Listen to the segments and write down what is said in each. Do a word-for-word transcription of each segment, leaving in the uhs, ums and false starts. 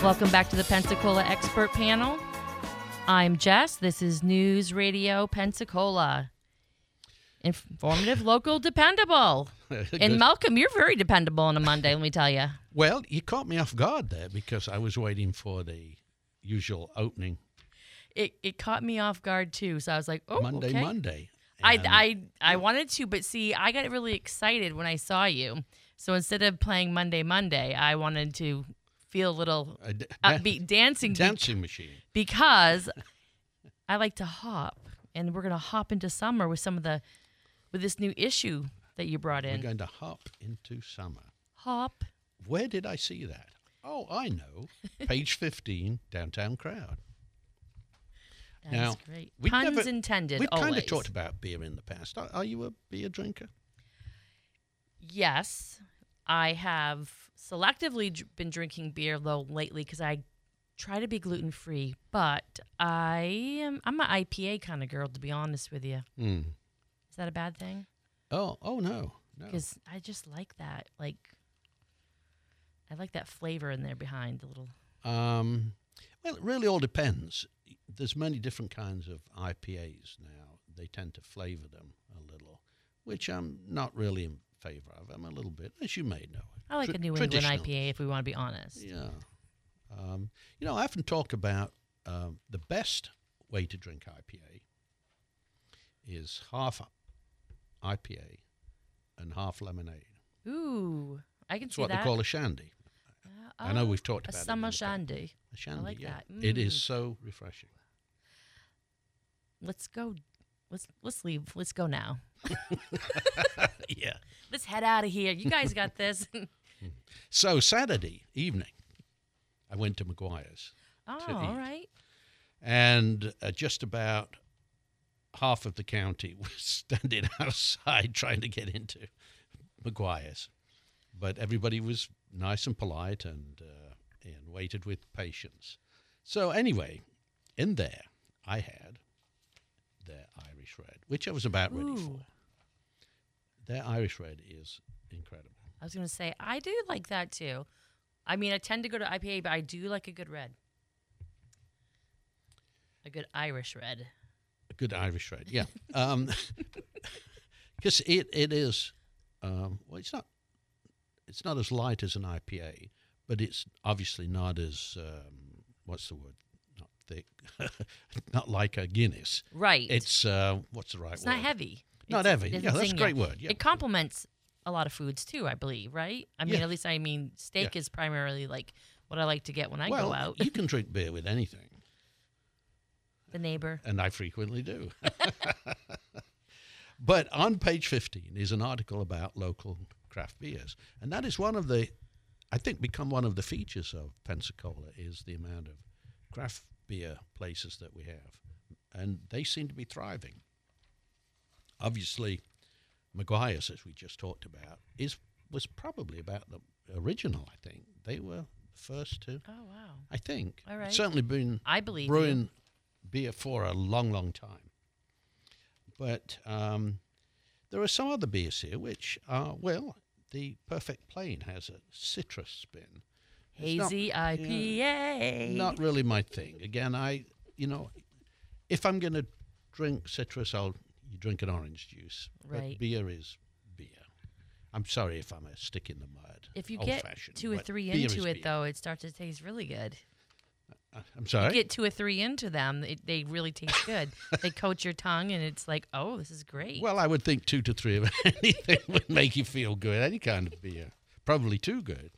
Welcome back to the Pensacola Expert Panel. I'm Jess. This is News Radio Pensacola. Informative, local, dependable. And Malcolm, you're very dependable on a Monday, let me tell you. Well, you caught me off guard there because I was waiting for the usual opening. It it caught me off guard too, so I was like, oh, Monday, okay. Monday. I, I, I wanted to, but see, I got really excited when I saw you. So instead of playing Monday, Monday, I wanted to feel a little A d- upbeat dancing. Dancing machine. Because I like to hop, and we're going to hop into summer with some of the, with this new issue that you brought in. We're going to hop into summer. Hop. Where did I see that? Oh, I know. Page fifteen, Downtown Crowd. That's now, great. we've Puns never- intended, We've kind always. of talked about beer in the past. Are, are you a beer drinker? Yes, I have selectively dr- been drinking beer though lately because I try to be gluten free. But I am I'm an I P A kind of girl, to be honest with you. Mm. Is that a bad thing? Oh, oh no, no. Because I just like that. Like, I like that flavor in there behind the little. Um, well, it really all depends. There's many different kinds of I P As now. They tend to flavor them a little, which I'm not really in favor of. I'm a little bit, as you may know. I like tra- a New England I traditional. P A if we want to be honest. Yeah. Um, you know, I often talk about um, the best way to drink I P A is half I P A and half lemonade. Ooh, I can It's see what that. they call a shandy. Uh, I know oh, we've talked a about it. summer in the past. shandy. A shandy, like yeah. that. It is Mm. so refreshing. Let's go. Let's let's leave. Let's go now. Yeah. Let's head out of here. You guys got this. So Saturday evening, I went to McGuire's. Oh, To all eat. right. And uh, just about half of the county was standing outside trying to get into McGuire's. But everybody was nice and polite and, uh, and waited with patience. So anyway, in there, I had their Irish Red, which I was about ready Ooh. for. Their Irish Red is incredible. I was going to say, I do like that too. I mean, I tend to go to I P A, but I do like a good red. A good Irish red. A good Irish Red, yeah. um, because it, it is, um, well, it's not, it's not as light as an I P A, but it's obviously not as, um, what's the word? Not thick. Not like a Guinness. Right. It's, uh, what's the right It's word? not heavy. Not It's- heavy. it Yeah, doesn't that's a sting great you. word. Yeah. It complements a lot of foods too, I believe, right? I mean, Yeah. at least I mean, steak Yeah. is primarily like what I like to get when I well, go out. you can drink beer with anything, The neighbor. and I frequently do. But on page fifteen is an article about local craft beers, and that is one of the, I think, become one of the features of Pensacola is the amount of craft beer places that we have, and they seem to be thriving. Obviously, McGuire's, as we just talked about, is was probably about the original. I think they were the first to. Oh, wow. I think. All right. Certainly been I believe brewing you. beer for a long, long time. But um, there are some other beers here which are, well, the Perfect Plain has a citrus spin. It's not- Hazy I P A. Not really my thing. Again, I, you know, if I'm going to drink citrus, I'll you drink an orange juice. Right. But beer is beer. I'm sorry if I'm a stick in the mud. If you get old-fashioned, two or but three beer into is it, beer. though, it starts to taste really good. Uh, I'm sorry? You get two or three into them, it, they really taste good. They coat your tongue, and it's like, oh, this is great. Well, I would think two to three of anything would make you feel good. Any kind of beer. Probably too good.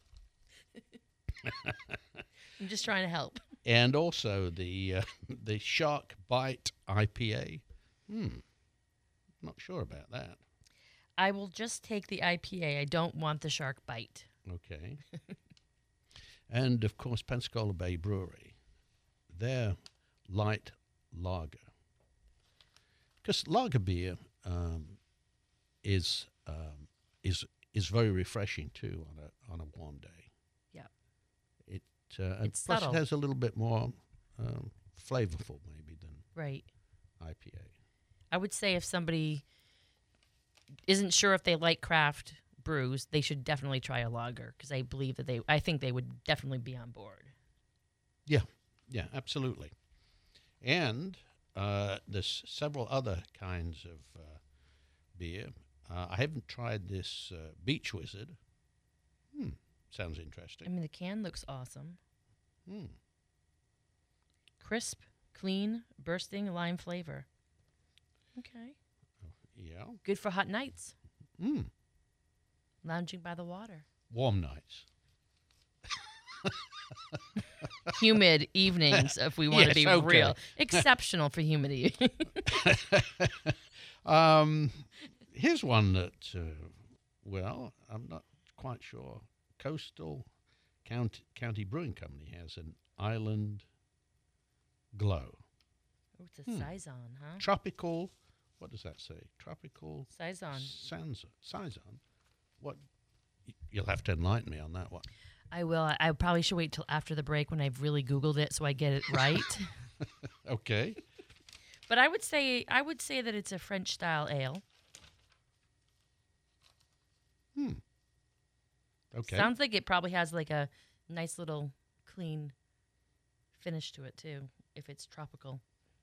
I'm just trying to help. And also the uh, the Shark Bite I P A. Hmm. Not sure about that. I will just take the I P A. I don't want the shark bite. Okay. And, of course, Pensacola Bay Brewery. Their light lager. Because lager beer um, is um, is is very refreshing, too, on a on a warm day. Yeah. It uh, and It's plus subtle. it has a little bit more um, flavorful, maybe, than Right. I P A. I would say if somebody isn't sure if they like craft brews, they should definitely try a lager because I believe that they, I think they would definitely be on board. Yeah, yeah, absolutely. And uh, there's several other kinds of uh, beer. Uh, I haven't tried this uh, Beach Wizard. Hmm, sounds interesting. I mean, the can looks awesome. Hmm. Crisp, clean, bursting lime flavor. Okay. Yeah. Good for hot nights. Hmm. Lounging by the water. Warm nights. Humid evenings, if we want Yes, to be okay. real. Exceptional for humidity. um, here's one that, uh, well, I'm not quite sure. Coastal County, County Brewing Company has an Island Glow. Oh, it's a Hmm. Saison, huh? Tropical, what does that say? Tropical Saison. Sans- Saison? What? y- You'll have to enlighten me on that one. I will. I, I probably should wait till after the break when I've really Googled it so I get it right. Okay. But I would say I would say that it's a French style ale. Hmm. Okay. Sounds like it probably has like a nice little clean finish to it too, if it's tropical.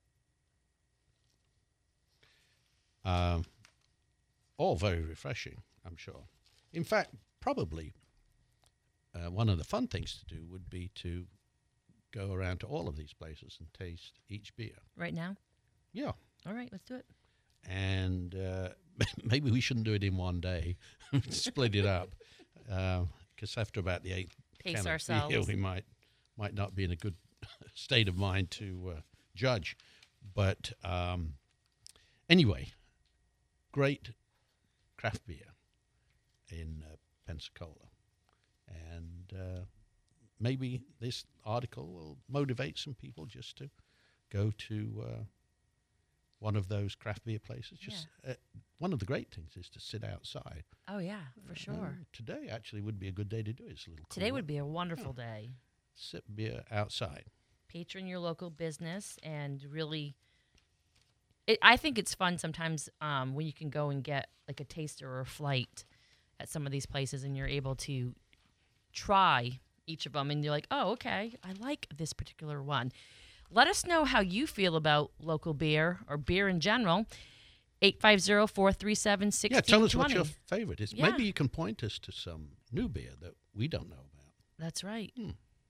Um, all very refreshing, I'm sure. In fact, probably uh, one of the fun things to do would be to go around to all of these places and taste each beer. Right now? Yeah. All right, let's do it. And uh, maybe we shouldn't do it in one day. Split it up. Because uh, after about the eighth Pace can of ourselves. beer, we might, might not be in a good state of mind to uh, judge. But um, anyway, great craft beer in uh, Pensacola. And uh, maybe this article will motivate some people just to go to uh, one of those craft beer places. Just uh, one of the great things is to sit outside. Oh, yeah, for sure. Uh, today actually would be a good day to do it. It's a little Today cooler. would be a wonderful day. Sip beer outside. Patron your local business and really it, I think it's fun sometimes um, when you can go and get like a taster or a flight at some of these places and you're able to try each of them and you're like, oh, okay, I like this particular one. Let us know how you feel about local beer or beer in general. eight five zero, four three seven, one six two zero. Yeah, tell us what your favorite is. Yeah. Maybe you can point us to some new beer that we don't know about. That's right. Hmm.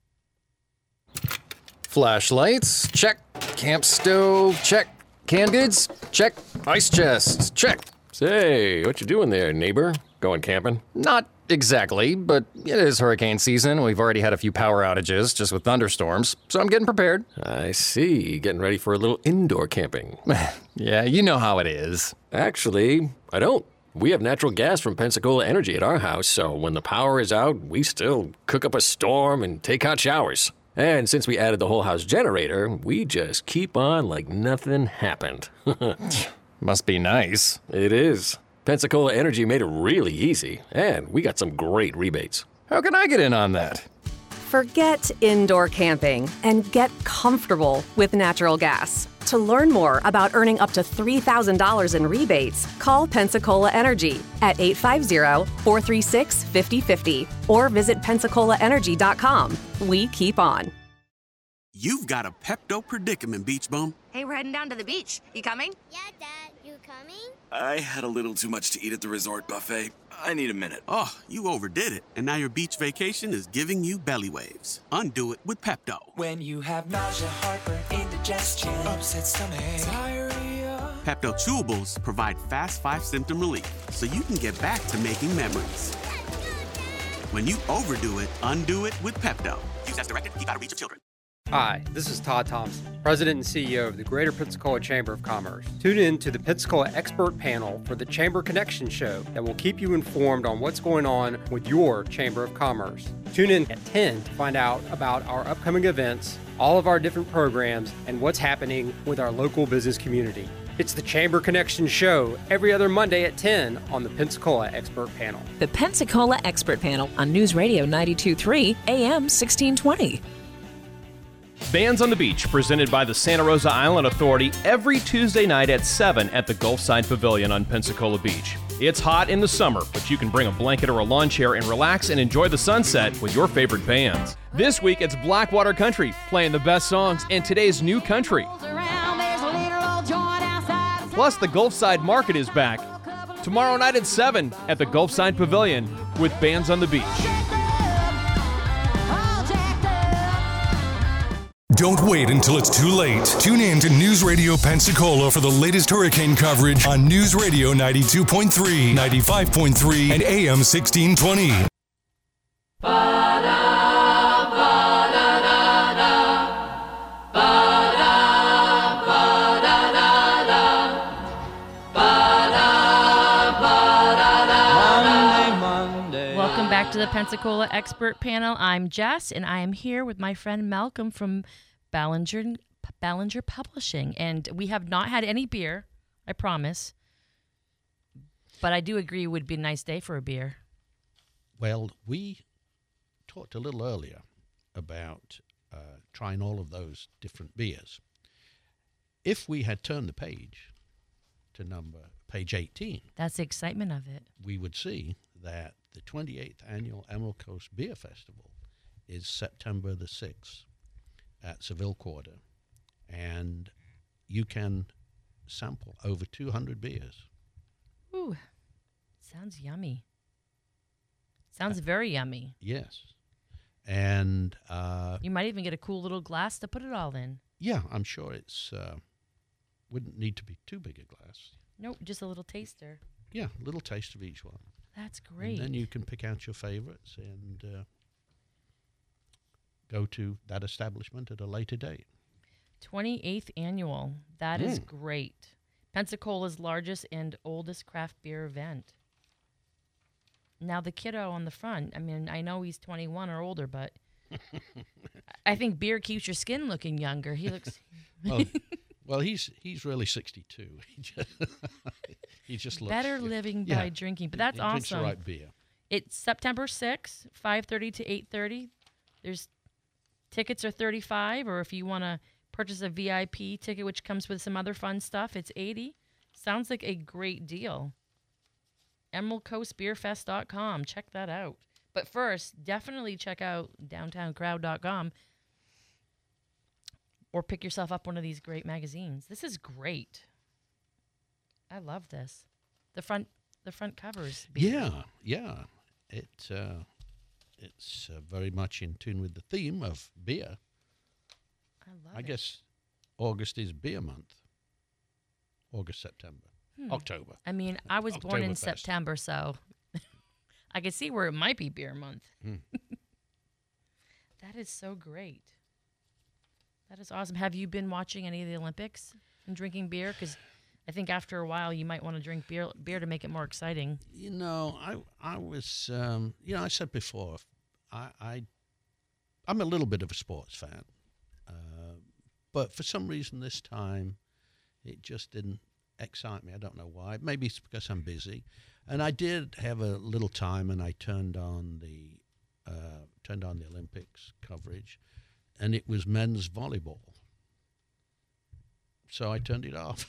Flashlights, check. Camp stove, check. Canned goods, check. Ice chest, check. Say, what you doing there, neighbor? Going camping? Not exactly, but it is hurricane season. We've already had a few power outages just with thunderstorms, so I'm getting prepared. I see. Getting ready for a little indoor camping. Yeah, you know how it is. Actually, I don't. We have natural gas from Pensacola Energy at our house, so when the power is out, we still cook up a storm and take hot showers. And since we added the whole house generator, we just keep on like nothing happened. Must be nice. It is. Pensacola Energy made it really easy, and we got some great rebates. How can I get in on that? Forget indoor camping and get comfortable with natural gas. To learn more about earning up to three thousand dollars in rebates, call Pensacola Energy at eight five zero, four three six, five zero five zero or visit Pensacola Energy dot com. We keep on. You've got a Pepto predicament, Beach Bum. Hey, we're heading down to the beach. You coming? Yeah, Dad. You coming? I had a little too much to eat at the resort buffet. I need a minute. Oh, you overdid it. And now your beach vacation is giving you belly waves. Undo it with Pepto. When you have nausea, heartburn, indigestion, upset stomach, diarrhea. Pepto Chewables provide fast five symptom relief so you can get back to making memories. When you overdo it, undo it with Pepto. Use as directed. Keep out of reach of children. Hi, this is Todd Thompson, President and C E O of the Greater Pensacola Chamber of Commerce. Tune in to the Pensacola Expert Panel for the Chamber Connection Show that will keep you informed on what's going on with your Chamber of Commerce. Tune in at ten to find out about our upcoming events, all of our different programs, and what's happening with our local business community. It's the Chamber Connection Show every other Monday at ten on the Pensacola Expert Panel. The Pensacola Expert Panel on News Radio ninety-two point three A M sixteen twenty. Bands on the Beach, presented by the Santa Rosa Island Authority every Tuesday night at seven at the Gulfside Pavilion on Pensacola Beach. It's hot in the summer, but you can bring a blanket or a lawn chair and relax and enjoy the sunset with your favorite bands. This week, it's Blackwater Country, playing the best songs and today's new country. Plus, the Gulfside Market is back tomorrow night at seven at the Gulfside Pavilion with Bands on the Beach. Don't wait until it's too late. Tune in to News Radio Pensacola for the latest hurricane coverage on News Radio ninety-two point three, ninety-five point three, and A M sixteen twenty. Welcome back to the Pensacola Expert Panel. I'm Jess, and I am here with my friend Malcolm from Ballinger, Ballinger Publishing. And we have not had any beer, I promise. But I do agree it would be a nice day for a beer. Well, we talked a little earlier about uh, trying all of those different beers. If we had turned the page to number page eighteen, that's the excitement of it, we would see that the twenty-eighth Annual Emerald Coast Beer Festival is September the sixth at Seville Quarter, and you can sample over two hundred beers. Ooh, sounds yummy. Sounds uh, very yummy. Yes. And uh, you might even get a cool little glass to put it all in. Yeah, I'm sure it's uh, wouldn't need to be too big a glass. Nope, just a little taster. Yeah, a little taste of each one. That's great. And then you can pick out your favorites and uh, go to that establishment at a later date. twenty-eighth Annual. That mm. is great. Pensacola's largest and oldest craft beer event. Now, the kiddo on the front, I mean, I know he's twenty-one or older, but I think beer keeps your skin looking younger. He looks... well, well, he's he's really sixty-two. He just, he just looks... Better living yeah. by drinking, but that's he awesome. Drinks the right beer. It's September sixth, five thirty to eight thirty. There's tickets are thirty-five, or if you want to purchase a V I P ticket, which comes with some other fun stuff, it's eighty. Sounds like a great deal. emerald coast beer fest dot com. Check that out. But first, definitely check out downtown crowd dot com or pick yourself up one of these great magazines. This is great. I love this. The front the front covers. Yeah, yeah. It, uh, it's uh, very much in tune with the theme of beer. I love I it. guess August is beer month. August, September. Hmm. October. I mean, I was born in Oktoberfest. September, so I can see where it might be beer month. Hmm. That is so great. That is awesome. Have you been watching any of the Olympics and drinking beer? Because I think after a while you might want to drink beer beer to make it more exciting. You know, I I was, um, you know, I said before, I, I, I'm a little bit of a sports fan. Uh, but for some reason this time, it just didn't excite me. I don't know why. Maybe it's because I'm busy. And I did have a little time, and I turned on the uh, turned on the Olympics coverage, and it was men's volleyball. So I turned it off.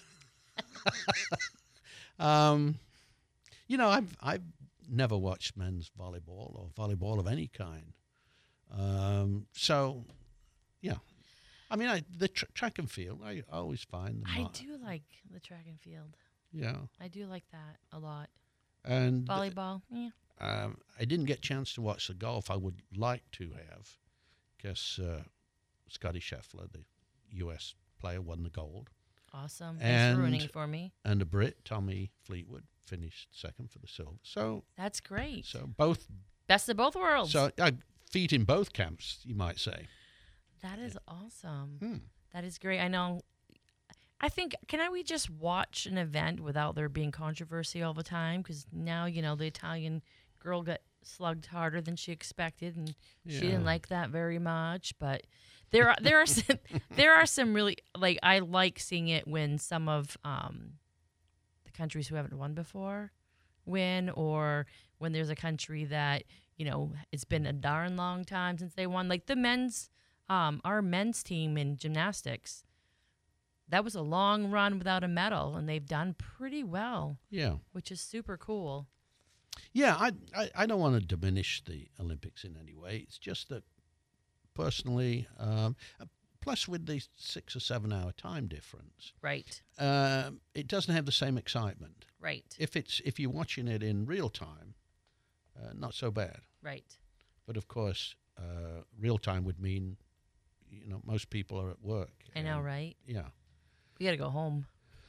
um, you know, I've I've never watched men's volleyball or volleyball of any kind. Um, so, yeah. I mean, I, the tr- track and field, I always find them. I not, do like the track and field. Yeah. I do like that a lot. And volleyball, yeah. Um, I didn't get a chance to watch the golf. I would like to have, because uh, Scotty Scheffler, the U S player, won the gold. Awesome. And, Thanks for ruining it for me. And the Brit, Tommy Fleetwood, finished second for the silver. So that's great. So both. Best of both worlds. So uh, feet in both camps, you might say. That is awesome. Hmm. That is great. I know. I think, can I we just watch an event without there being controversy all the time? Because now, you know, the Italian girl got slugged harder than she expected, and yeah. she didn't like that very much. But there are there are some, there are some really, like, I like seeing it when some of um, the countries who haven't won before win, or when there's a country that, you know, it's been a darn long time since they won. Like the men's um, our men's team in gymnastics, that was a long run without a medal, and they've done pretty well. Yeah. Which is super cool. Yeah, I, I, I don't want to diminish the Olympics in any way. It's just that personally, um, plus with the six or seven hour time difference, right? Um, it doesn't have the same excitement, right? If it's if you're watching it in real time, uh, not so bad, right? But of course, uh, real time would mean, you know, most people are at work. I know, right? Yeah, we got to go home.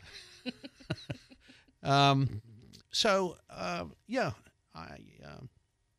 um, so uh, yeah, I um,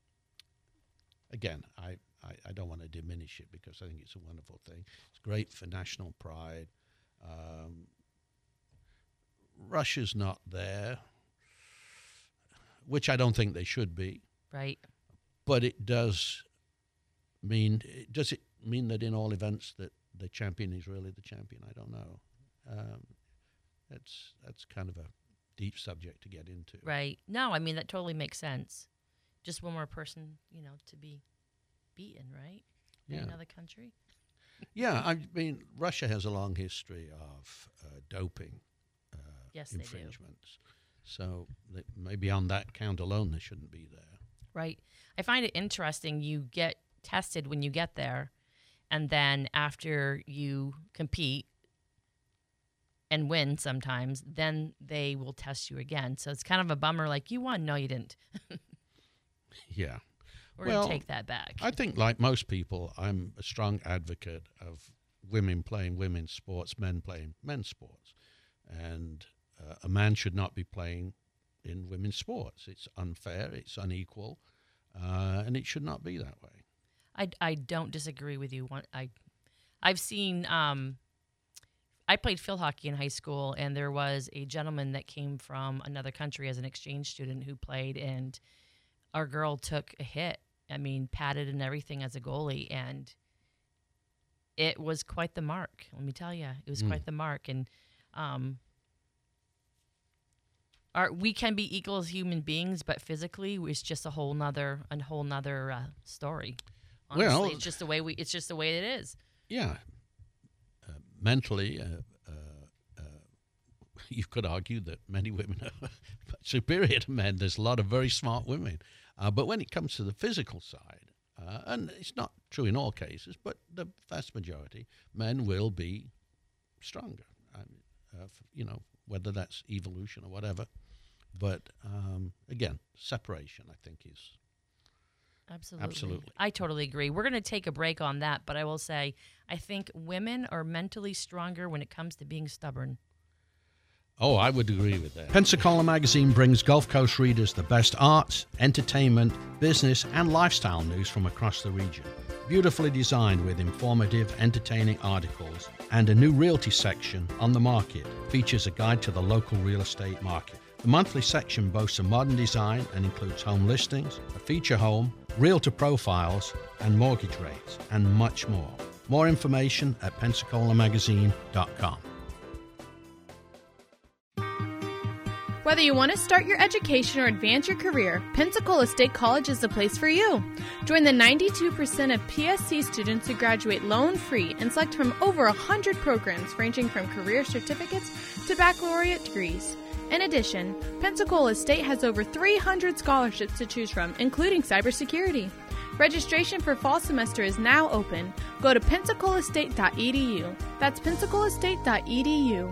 again I. I, I don't want to diminish it because I think it's a wonderful thing. It's great for national pride. Um, Russia's not there, which I don't think they should be. Right. But it does mean, does it mean that in all events that the champion is really the champion? I don't know. Um, that's that's kind of a deep subject to get into. Right. No, I mean, that totally makes sense. Just one more person, you know, to be beaten, right? In Yeah. another country. Yeah, I mean, Russia has a long history of uh, doping uh, yes, they do. infringements. So that maybe on that count alone, they shouldn't be there. Right. I find it interesting. You get tested when you get there, and then after you compete and win sometimes, then they will test you again. So it's kind of a bummer, like, you won. No, you didn't. Yeah. We're well, going to take that back. I think, like most people, I'm a strong advocate of women playing women's sports, men playing men's sports. And uh, a man should not be playing in women's sports. It's unfair, it's unequal, uh, and it should not be that way. I, I don't disagree with you. One, I, I've seen, um, I played field hockey in high school, and there was a gentleman that came from another country as an exchange student who played, and our girl took a hit. I mean, padded and everything as a goalie, and it was quite the mark. Let me tell you, it was mm. quite the mark. And um, our, we can be equal as human beings, but physically, it's just a whole nother, a whole nother uh, story. Honestly, well, it's just the way we. It's just the way it is. Yeah, uh, mentally, uh, uh, uh, you could argue that many women are superior to men. There's a lot of very smart women. Uh, but when it comes to the physical side, uh, and it's not true in all cases, but the vast majority, men will be stronger. I mean, uh, f- you know, whether that's evolution or whatever. But um, again, separation, I think, is absolutely. Absolutely. I totally agree. We're going to take a break on that, but I will say, I think women are mentally stronger when it comes to being stubborn. Oh, I would agree with that. Pensacola Magazine brings Gulf Coast readers the best arts, entertainment, business, and lifestyle news from across the region. Beautifully designed with informative, entertaining articles and a new realty section on the market features a guide to the local real estate market. The monthly section boasts a modern design and includes home listings, a feature home, realtor profiles, and mortgage rates, and much more. More information at pensacola magazine dot com. Whether you want to start your education or advance your career, Pensacola State College is the place for you. Join the ninety-two percent of P S C students who graduate loan-free and select from over one hundred programs ranging from career certificates to baccalaureate degrees. In addition, Pensacola State has over three hundred scholarships to choose from, including cybersecurity. Registration for fall semester is now open. Go to pensacola state dot e d u. That's pensacola state dot e d u.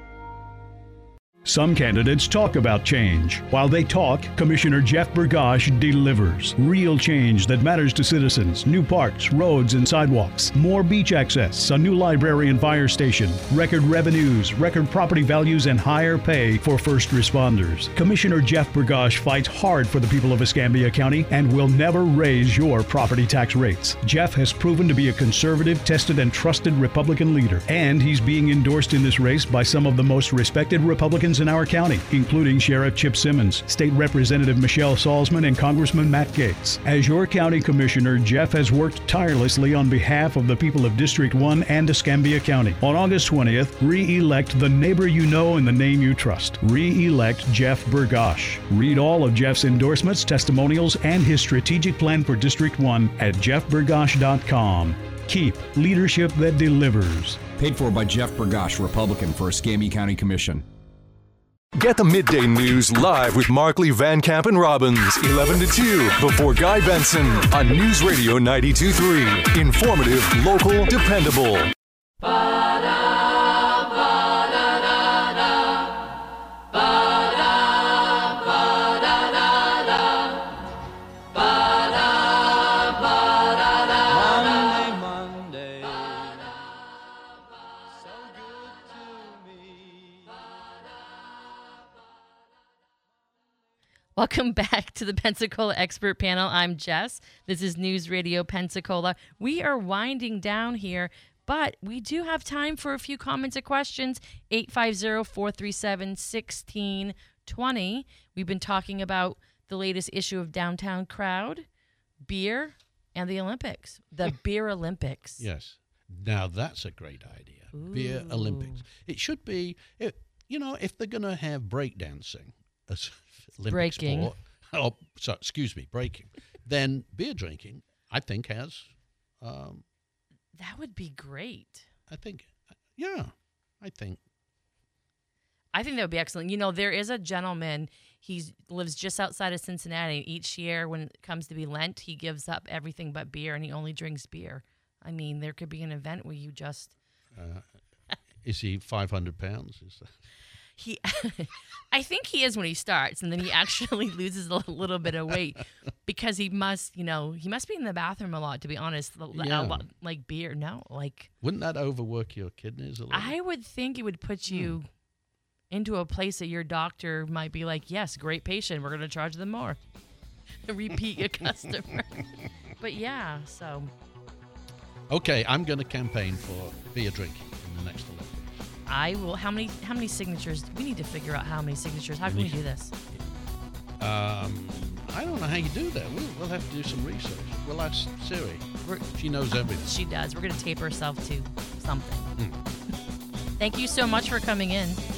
Some candidates talk about change. While they talk, Commissioner Jeff Bergosh delivers. Real change that matters to citizens. New parks, roads, and sidewalks. More beach access, a new library and fire station. Record revenues, record property values, and higher pay for first responders. Commissioner Jeff Bergosh fights hard for the people of Escambia County and will never raise your property tax rates. Jeff has proven to be a conservative, tested, and trusted Republican leader. And he's being endorsed in this race by some of the most respected Republicans in our county, including Sheriff Chip Simmons, State Representative Michelle Salzman, and Congressman Matt Gaetz. As your county commissioner, Jeff has worked tirelessly on behalf of the people of District one and Escambia County. On August twentieth, re-elect the neighbor you know and the name you trust. Re-elect Jeff Bergosh. Read all of Jeff's endorsements, testimonials, and his strategic plan for District one at jeff bergosh dot com. Keep leadership that delivers. Paid for by Jeff Bergosh, Republican for Escambia County Commission. Get the midday news live with Markley, Van Camp, and Robbins, eleven to two, before Guy Benson on News Radio ninety-two point three. Informative, local, dependable. Welcome back to the Pensacola Expert Panel. I'm Jess. This is News Radio Pensacola. We are winding down here, but we do have time for a few comments or questions. eight five zero, four three seven, one six two zero. We've been talking about the latest issue of Downtown Crowd, beer, and the Olympics. The Beer Olympics. Yes. Now that's a great idea. Ooh. Beer Olympics. It should be, it, you know, if they're going to have breakdancing, as Olympic breaking. Sport, oh, so, excuse me, breaking. Then beer drinking, I think, has. Um, that would be great. I think, yeah, I think. I think that would be excellent. You know, there is a gentleman, he lives just outside of Cincinnati. Each year when it comes to be Lent, he gives up everything but beer, and he only drinks beer. I mean, there could be an event where you just. Uh, is he five hundred pounds? Is that. He, I think he is when he starts, and then he actually loses a little bit of weight because he must, you know, he must be in the bathroom a lot, to be honest. Yeah. Like beer, no, like. Wouldn't that overwork your kidneys a little? I would think it would put you hmm. into a place that your doctor might be like, yes, great patient, we're going to charge them more. Repeat your customer. But yeah, so. Okay, I'm going to campaign for beer drinking in the next election. I will. How many? How many signatures? We need to figure out how many signatures. How can we do this? Um, I don't know how you do that. We'll, we'll have to do some research. We'll ask Siri. We're, she knows everything. She does. We're going to tape herself to something. Hmm. Thank you so much for coming in.